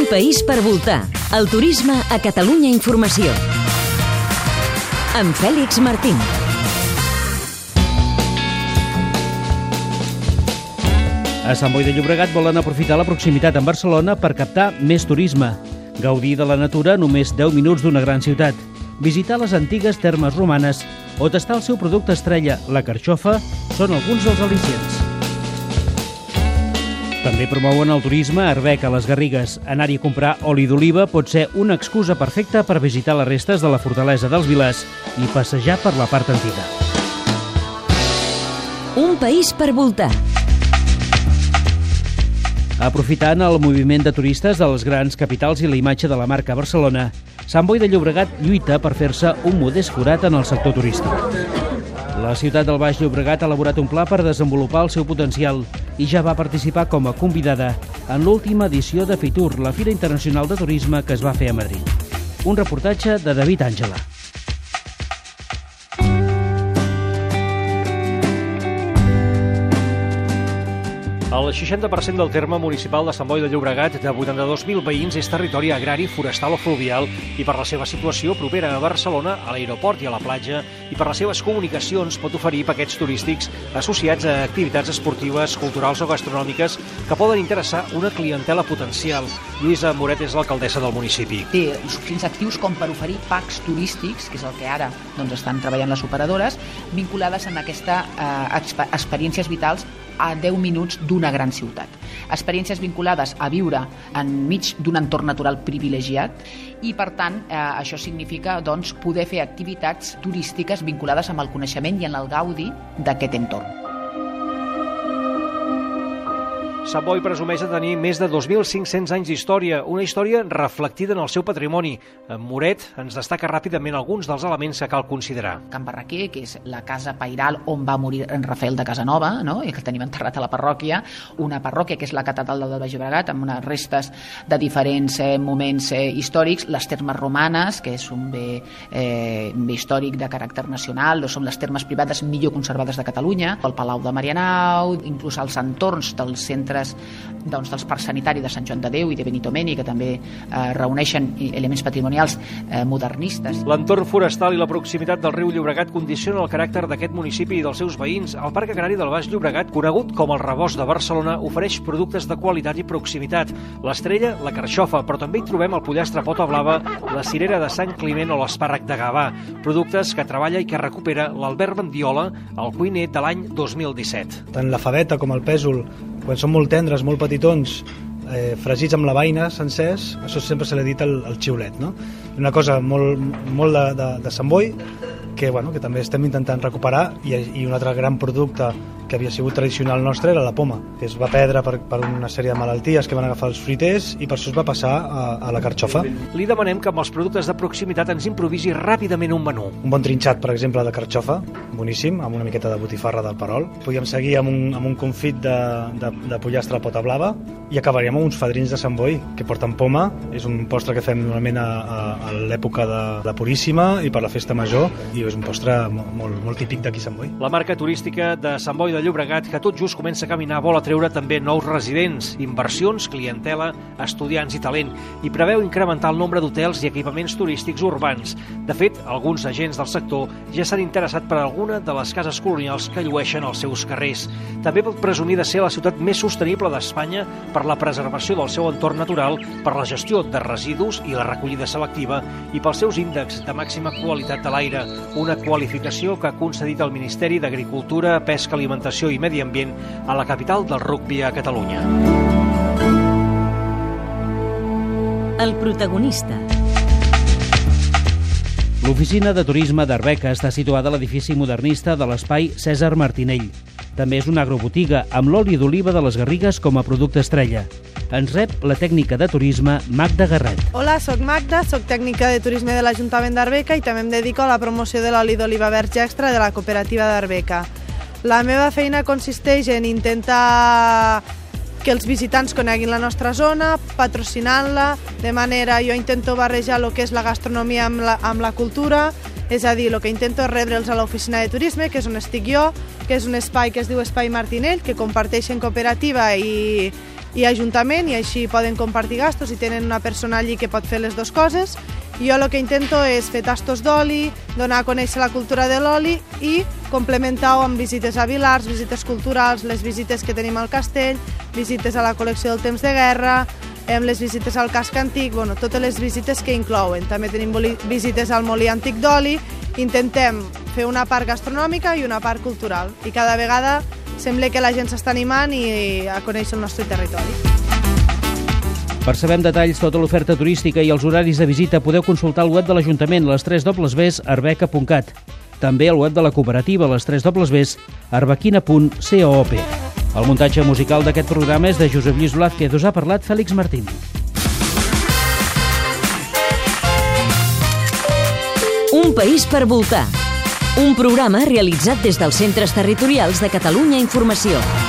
país per voltar. El turisme a Catalunya Informació. Amb Fèlix Martín. A Sant Boi de Llobregat volen aprofitar la proximitat amb Barcelona per captar més turisme. Gaudir de la natura només 10 minuts d'una gran ciutat. Visitar les antigues termes romanes o tastar el seu producte estrella, la carxofa, són alguns dels al·licients. També promouen el turisme a Arbeca, a les Garrigues. Anar-hi a comprar oli d'oliva pot ser una excusa perfecta per visitar les restes de la fortalesa dels Vilars i passejar per la part antiga. Un país per voltar. Aprofitant el moviment de turistes de les grans capitals i la imatge de la marca Barcelona, Sant Boi de Llobregat lluita per fer-se un modest forat en el sector turístic. La ciutat del Baix Llobregat ha elaborat un pla per desenvolupar el seu potencial i ja va participar com a convidada en l'última edició de Fitur, la Fira Internacional de Turisme que es va fer a Madrid. Un reportatge de David Àngela. El 60% del terme municipal de Sant Boi de Llobregat, de 82.000 veïns, és territori agrari, forestal o fluvial i per la seva situació propera a Barcelona, a l'aeroport i a la platja, i per les seves comunicacions pot oferir paquets turístics associats a activitats esportives, culturals o gastronòmiques que poden interessar una clientela potencial. Lluïsa Moret és l'alcaldessa del municipi. Té suficients actius com per oferir packs turístics, que és el que ara estan treballant les operadores, vinculades a aquestes experiències vitals a 10 minuts d'una gran ciutat. Experiències vinculades a viure enmig d'un entorn natural privilegiat i, per tant, això significa poder fer activitats turístiques vinculades amb el coneixement i en el gaudi d'aquest entorn. Sant Boi presumeix de tenir més de 2.500 anys d'història, una història reflectida en el seu patrimoni. Moret ens destaca ràpidament alguns dels elements que cal considerar. Can Barraquer, que és la casa pairal on va morir en Rafael de Casanova, i que el tenim enterrat a la parròquia, una parròquia que és la catedral del Baix Llobregat, amb unes restes de diferents moments històrics, les termes romanes, que és un bé històric de caràcter nacional, són les termes privades millor conservades de Catalunya, el Palau de Marianao, inclús els entorns dels centres dels parcs sanitaris de Sant Joan de Déu i de Benito-Meni, que també reuneixen elements patrimonials modernistes. L'entorn forestal i la proximitat del riu Llobregat condiciona el caràcter d'aquest municipi i dels seus veïns. El Parc Agrari del Baix Llobregat, conegut com el Rebost de Barcelona, ofereix productes de qualitat i proximitat. L'estrella, la carxofa, però també hi trobem el pollastre pota blava, la cirera de Sant Climent o l'espàrrec de Gavà, productes que treballa i que recupera l'Albert Mendiola, el cuiner de l'any 2017. Tant la faveta com el pèsol, quan són molt tendres, molt petitons, fregits amb la beina, sencers, això sempre se li ha dit el xiulet, no? Una cosa molt de Sant Boi, que també estem intentant recuperar, i un altre gran producte que havia sigut tradicional nostre era la poma, que es va perdre per una sèrie de malalties que van agafar els fruiters i per això es va passar a la carxofa. Li demanem que amb els productes de proximitat ens improvisi ràpidament un menú. Un bon trinxat, per exemple, de carxofa, boníssim, amb una miqueta de botifarra del Perol. Podíem seguir amb un confit de pollastre a pota blava i acabaríem amb uns fadrins de Sant Boi que porten poma. És un postre que fem normalment a l'època de Puríssima i per la festa major, i és un postre molt típic d'aquí Sant Boi. La marca turística de Sant Boi de Llobregat, que tot just comença a caminar, vol atreure també nous residents, inversions, clientela, estudiants i talent, i preveu incrementar el nombre d'hotels i equipaments turístics urbans. De fet, alguns agents del sector ja s'han interessat per alguna de les cases colonials que llueixen els seus carrers. També pot presumir de ser la ciutat més sostenible d'Espanya per la preservació del seu entorn natural, per la gestió de residus i la recollida selectiva i pels seus índexs de màxima qualitat de l'aire, una qualificació que ha concedit el Ministeri d'Agricultura, Pesca, Alimentació i Medi Ambient a la capital del rugbi a Catalunya. El protagonista. L'oficina de turisme d'Arbeca està situada a l'edifici modernista de l'espai Cèsar Martinell. També és una agrobotiga amb l'oli d'oliva de les Garrigues com a producte estrella. Ens rep la tècnica de turisme Magda Garret. Hola, soc Magda, soc tècnica de turisme de l'Ajuntament d'Arbeca i també em dedico a la promoció de l'oli d'oliva verge extra de la cooperativa d'Arbeca. La meva feina consisteix en intentar que els visitants coneguin la nostra zona, patrocinant-la, de manera jo intento barrejar el que és la gastronomia amb la cultura, és a dir, el que intento és rebre'ls a l'oficina de turisme, que és on estic jo, que és un espai que es diu Espai Martinell, que comparteixen cooperativa i i Ajuntament, i així poden compartir gastos i tenen una persona allí que pot fer les dues coses. Jo el que intento és fer tastos d'oli, donar a conèixer la cultura de l'oli i complementar-ho amb visites a vilars, visites culturals, les visites que tenim al castell, visites a la col·lecció del temps de guerra, les visites al casc antic, totes les visites que inclouen. També tenim visites al molí antic d'oli. Intentem fer una part gastronòmica i una part cultural. I cada vegada sembla que la gent s'està animant i a conèixer el nostre territori. Per saber amb detalls tota l'oferta turística i els horaris de visita podeu consultar el web de l'Ajuntament, les 3 arbeca.cat. També el web de la cooperativa, les 3 arbequina.coop. El muntatge musical d'aquest programa és de Josep Lluís Blázquez. Us ha parlat Fèlix Martín. Un país per voltar. Un programa realitzat des dels Centres Territorials de Catalunya Informació.